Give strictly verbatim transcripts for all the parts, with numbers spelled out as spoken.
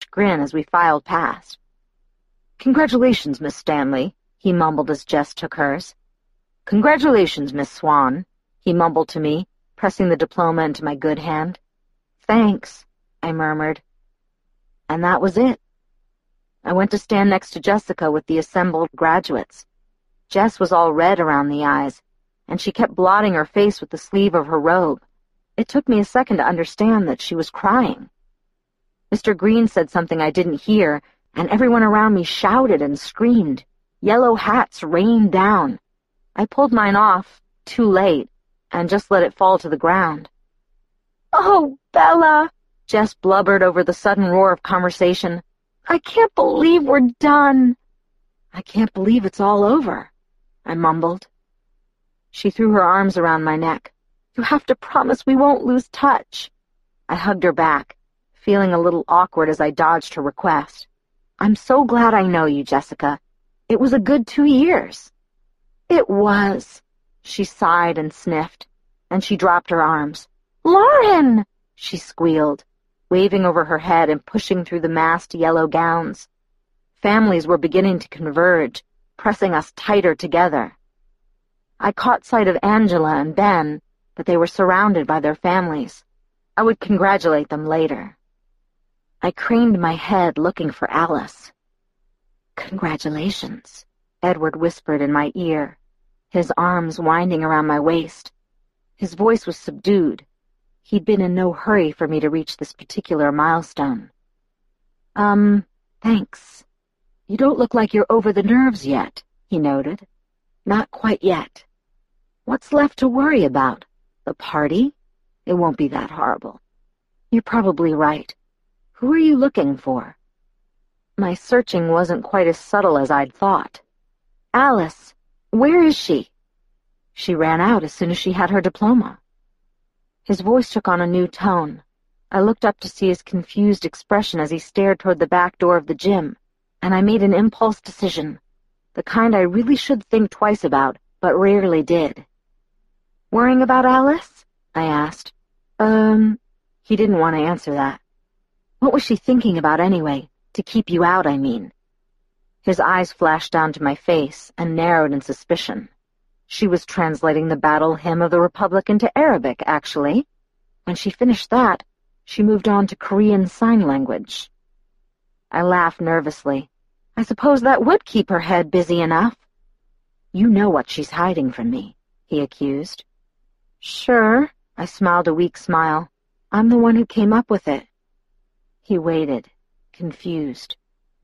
sheepish grin as we filed past. "Congratulations, Miss Stanley," he mumbled as Jess took hers. "Congratulations, Miss Swan," he mumbled to me, pressing the diploma into my good hand. "Thanks," I murmured. And that was it. I went to stand next to Jessica with the assembled graduates. Jess was all red around the eyes, and she kept blotting her face with the sleeve of her robe. It took me a second to understand that she was crying. Mister Green said something I didn't hear, and everyone around me shouted and screamed. Yellow hats rained down. I pulled mine off, too late, and just let it fall to the ground. "Oh, Bella," Jess blubbered over the sudden roar of conversation. "I can't believe we're done." "I can't believe it's all over," I mumbled. She threw her arms around my neck. "You have to promise we won't lose touch." I hugged her back, feeling a little awkward as I dodged her request. "I'm so glad I know you, Jessica. It was a good two years." "It was," she sighed and sniffed, and she dropped her arms. "Lauren!" she squealed, waving over her head and pushing through the massed yellow gowns. Families were beginning to converge, pressing us tighter together. I caught sight of Angela and Ben, but they were surrounded by their families. I would congratulate them later. I craned my head looking for Alice. "Congratulations," Edward whispered in my ear, his arms winding around my waist. His voice was subdued. He'd been in no hurry for me to reach this particular milestone. Um, thanks. You don't look like you're over the nerves yet," he noted. "Not quite yet. What's left to worry about? The party? It won't be that horrible." "You're probably right. Who are you looking for?" My searching wasn't quite as subtle as I'd thought. "Alice, where is she?" "She ran out as soon as she had her diploma." His voice took on a new tone. I looked up to see his confused expression as he stared toward the back door of the gym, and I made an impulse decision, the kind I really should think twice about, but rarely did. "Worrying about Alice?" I asked. Um, he didn't want to answer that. "What was she thinking about anyway? To keep you out, I mean." His eyes flashed down to my face and narrowed in suspicion. She was translating the battle hymn of the Republic into Arabic, actually. When she finished that, she moved on to Korean Sign Language. I laughed nervously. I suppose that would keep her head busy enough. "You know what she's hiding from me," he accused. "Sure," I smiled a weak smile. "I'm the one who came up with it." He waited, confused.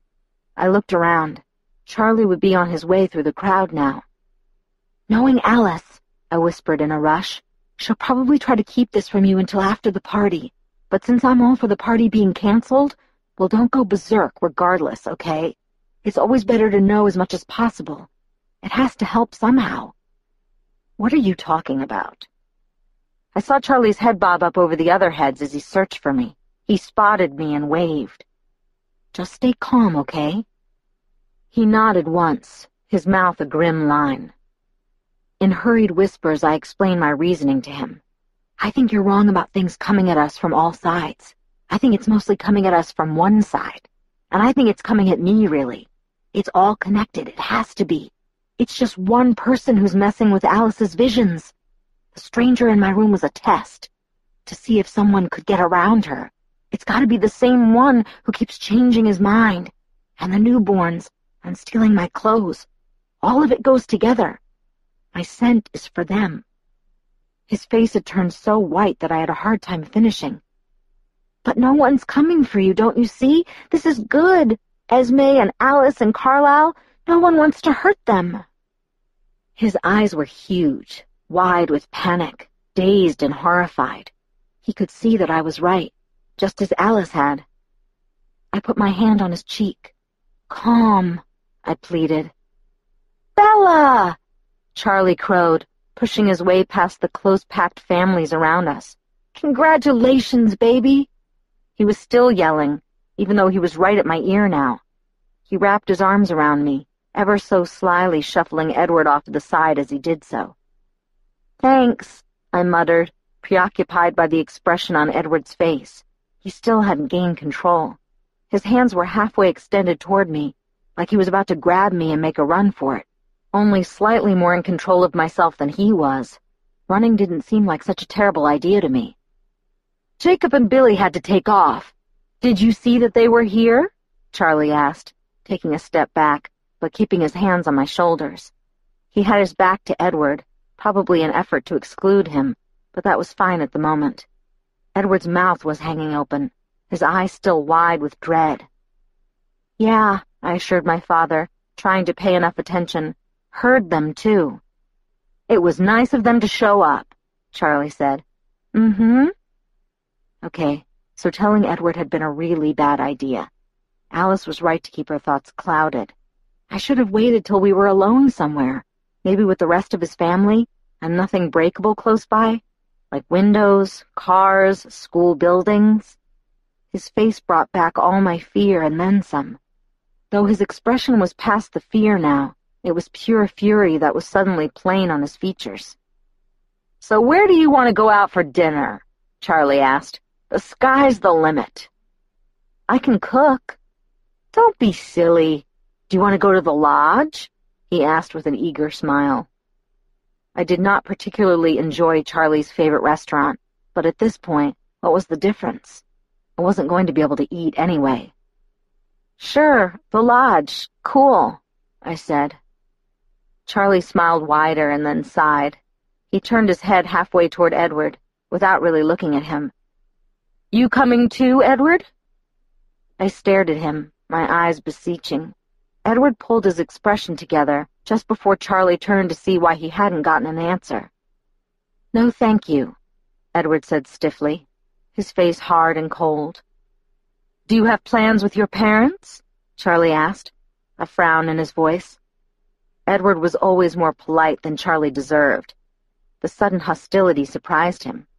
I looked around. Charlie would be on his way through the crowd now. "Knowing Alice," I whispered in a rush, "she'll probably try to keep this from you until after the party. But since I'm all for the party being canceled, well, don't go berserk regardless, okay? It's always better to know as much as possible. It has to help somehow." "What are you talking about?" I saw Charlie's head bob up over the other heads as he searched for me. He spotted me and waved. "Just stay calm, okay?" He nodded once, his mouth a grim line. In hurried whispers, I explained my reasoning to him. "I think you're wrong about things coming at us from all sides. I think it's mostly coming at us from one side. And I think it's coming at me, really. It's all connected. It has to be. It's just one person who's messing with Alice's visions. The stranger in my room was a test, to see if someone could get around her. It's got to be the same one who keeps changing his mind. And the newborns, and stealing my clothes. All of it goes together. My scent is for them." His face had turned so white that I had a hard time finishing. "But no one's coming for you, don't you see? This is good. Esme and Alice and Carlisle, no one wants to hurt them." His eyes were huge, wide with panic, dazed and horrified. He could see that I was right, just as Alice had. I put my hand on his cheek. "Calm," I pleaded. "Bella!" Charlie crowed, pushing his way past the close-packed families around us. "Congratulations, baby!" He was still yelling, even though he was right at my ear now. He wrapped his arms around me, ever so slyly shuffling Edward off to the side as he did so. "Thanks," I muttered, preoccupied by the expression on Edward's face. He still hadn't gained control. His hands were halfway extended toward me, like he was about to grab me and make a run for it, only slightly more in control of myself than he was. Running didn't seem like such a terrible idea to me. Jacob and Billy had to take off. Did you see that they were here? Charlie asked, taking a step back, but keeping his hands on my shoulders. He had his back to Edward, probably an effort to exclude him, but that was fine at the moment. Edward's mouth was hanging open, his eyes still wide with dread. Yeah, I assured my father, trying to pay enough attention. Heard them, too. It was nice of them to show up, Charlie said. Mm-hmm. Okay, so telling Edward had been a really bad idea. Alice was right to keep her thoughts clouded. I should have waited till we were alone somewhere, maybe with the rest of his family, and nothing breakable close by, like windows, cars, school buildings. His face brought back all my fear and then some. Though his expression was past the fear now, it was pure fury that was suddenly plain on his features. So where do you want to go out for dinner? Charlie asked. The sky's the limit. I can cook. Don't be silly. Do you want to go to the lodge? He asked with an eager smile. I did not particularly enjoy Charlie's favorite restaurant, but at this point, what was the difference? I wasn't going to be able to eat anyway. Sure, the lodge. Cool, I said. Charlie smiled wider and then sighed. He turned his head halfway toward Edward, without really looking at him. You coming too, Edward? I stared at him, my eyes beseeching. Edward pulled his expression together just before Charlie turned to see why he hadn't gotten an answer. No, thank you, Edward said stiffly, his face hard and cold. Do you have plans with your parents? Charlie asked, a frown in his voice. Edward was always more polite than Charlie deserved. The sudden hostility surprised him.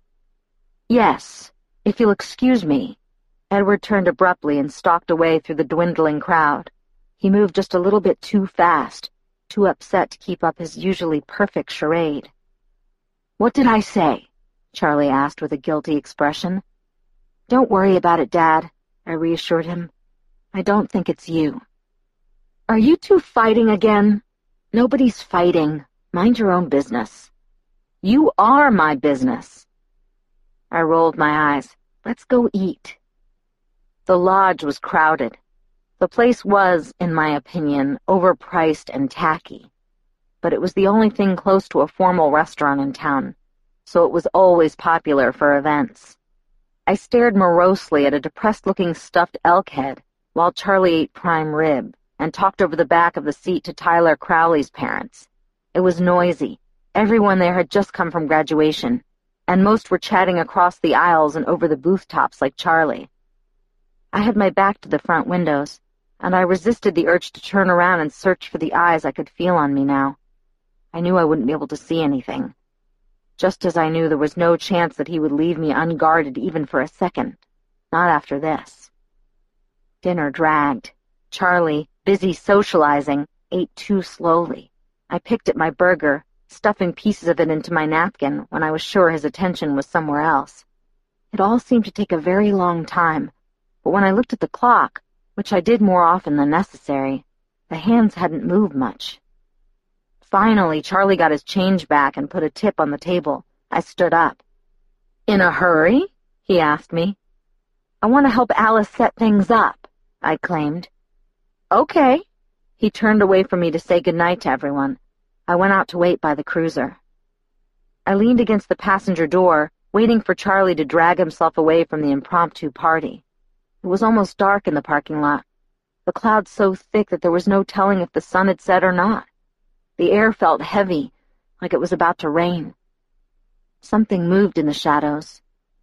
Yes, if you'll excuse me. Edward turned abruptly and stalked away through the dwindling crowd. He moved just a little bit too fast, too upset to keep up his usually perfect charade. What did I say? Charlie asked with a guilty expression. Don't worry about it, Dad, I reassured him. I don't think it's you. Are you two fighting again? Nobody's fighting. Mind your own business. You are my business. I rolled my eyes. Let's go eat. The lodge was crowded. The place was, in my opinion, overpriced and tacky. But it was the only thing close to a formal restaurant in town, so it was always popular for events. I stared morosely at a depressed-looking stuffed elk head while Charlie ate prime rib and talked over the back of the seat to Tyler Crowley's parents. It was noisy. Everyone there had just come from graduation, and most were chatting across the aisles and over the booth tops like Charlie. I had my back to the front windows, and I resisted the urge to turn around and search for the eyes I could feel on me now. I knew I wouldn't be able to see anything, just as I knew there was no chance that he would leave me unguarded even for a second, not after this. Dinner dragged. Charlie, busy socializing, ate too slowly. I picked at my burger, stuffing pieces of it into my napkin when I was sure his attention was somewhere else. It all seemed to take a very long time, but when I looked at the clock, which I did more often than necessary, the hands hadn't moved much. Finally, Charlie got his change back and put a tip on the table. I stood up. In a hurry? He asked me. I want to help Alice set things up, I claimed. Okay. He turned away from me to say goodnight to everyone. I went out to wait by the cruiser. I leaned against the passenger door, waiting for Charlie to drag himself away from the impromptu party. It was almost dark in the parking lot, the clouds so thick that there was no telling if the sun had set or not. The air felt heavy, like it was about to rain. Something moved in the shadows.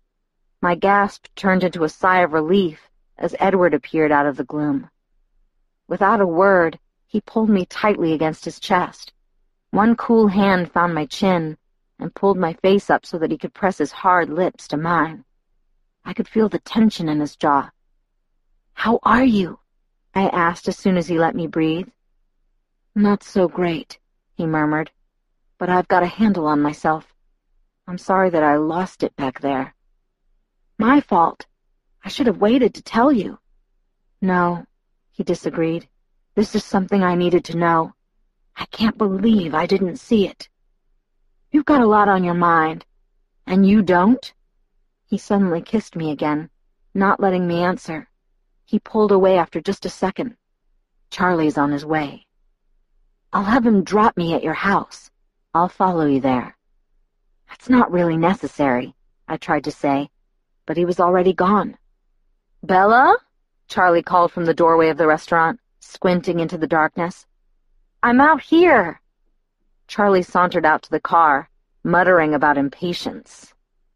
My gasp turned into a sigh of relief as Edward appeared out of the gloom. Without a word, he pulled me tightly against his chest. One cool hand found my chin and pulled my face up so that he could press his hard lips to mine. I could feel the tension in his jaw. "How are you?" I asked as soon as he let me breathe. "Not so great," he murmured, "but I've got a handle on myself. I'm sorry that I lost it back there." "My fault. I should have waited to tell you." No, he disagreed. This is something I needed to know. I can't believe I didn't see it. You've got a lot on your mind. And you don't? He suddenly kissed me again, not letting me answer. He pulled away after just a second. Charlie's on his way. I'll have him drop me at your house. I'll follow you there. That's not really necessary, I tried to say, but he was already gone. Bella? Charlie called from the doorway of the restaurant, squinting into the darkness. I'm out here. Charlie sauntered out to the car, muttering about impatience.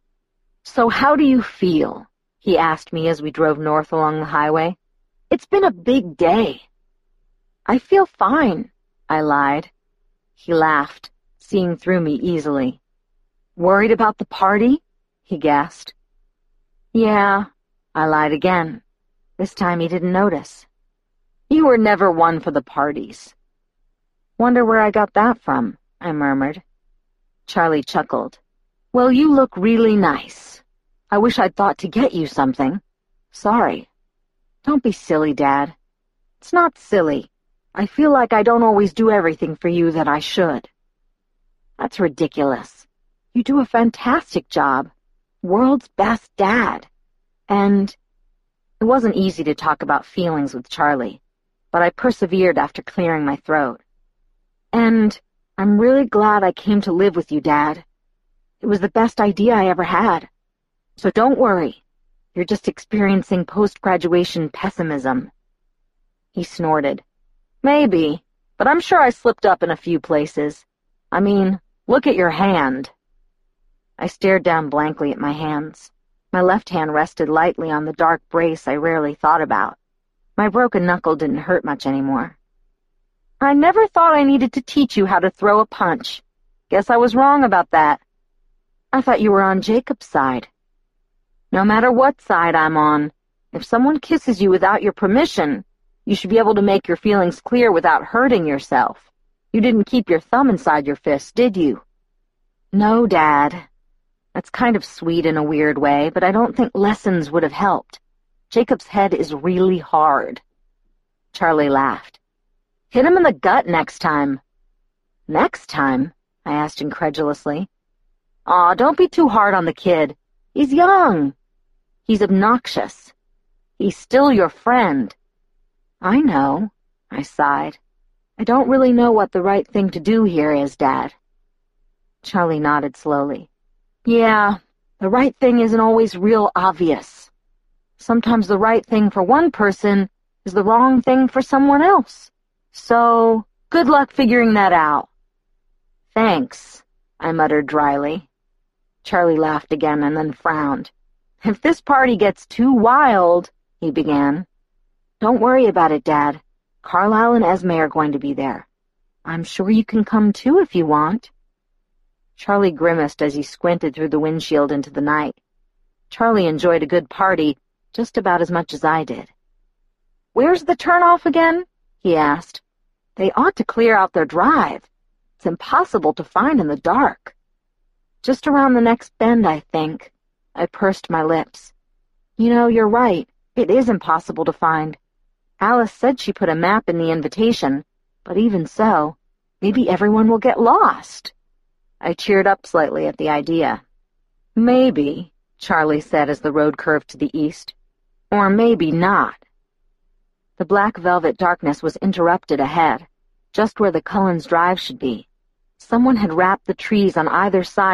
So how do you feel? He asked me as we drove north along the highway. It's been a big day. I feel fine, I lied. He laughed, seeing through me easily. Worried about the party? He gasped. Yeah, I lied again. This time he didn't notice. You were never one for the parties. Wonder where I got that from, I murmured. Charlie chuckled. Well, you look really nice. I wish I'd thought to get you something. Sorry. Don't be silly, Dad. It's not silly. I feel like I don't always do everything for you that I should. That's ridiculous. You do a fantastic job. World's best dad. And it wasn't easy to talk about feelings with Charlie, but I persevered after clearing my throat. And I'm really glad I came to live with you, Dad. It was the best idea I ever had. So don't worry. You're just experiencing post-graduation pessimism. He snorted. Maybe, but I'm sure I slipped up in a few places. I mean, look at your hand. I stared down blankly at my hands. My left hand rested lightly on the dark brace I rarely thought about. My broken knuckle didn't hurt much anymore. I never thought I needed to teach you how to throw a punch. Guess I was wrong about that. I thought you were on Jacob's side. No matter what side I'm on, if someone kisses you without your permission, you should be able to make your feelings clear without hurting yourself. You didn't keep your thumb inside your fist, did you? No, Dad. That's kind of sweet in a weird way, but I don't think lessons would have helped. Jacob's head is really hard. Charlie laughed. Hit him in the gut next time. Next time? I asked incredulously. Aw, don't be too hard on the kid. He's young. He's obnoxious. He's still your friend. I know, I sighed. I don't really know what the right thing to do here is, Dad. Charlie nodded slowly. Yeah, the right thing isn't always real obvious. Sometimes the right thing for one person is the wrong thing for someone else. So, good luck figuring that out. Thanks, I muttered dryly. Charlie laughed again and then frowned. If this party gets too wild, he began. Don't worry about it, Dad. Carlisle and Esme are going to be there. I'm sure you can come too if you want. Charlie grimaced as he squinted through the windshield into the night. Charlie enjoyed a good party just about as much as I did. Where's the turnoff again? He asked. They ought to clear out their drive. It's impossible to find in the dark. Just around the next bend, I think. I pursed my lips. You know, you're right. It is impossible to find. Alice said she put a map in the invitation, but even so, maybe everyone will get lost. I cheered up slightly at the idea. Maybe, Charlie said as the road curved to the east. Or maybe not. The black velvet darkness was interrupted ahead, just where the Cullens Drive should be. Someone had wrapped the trees on either side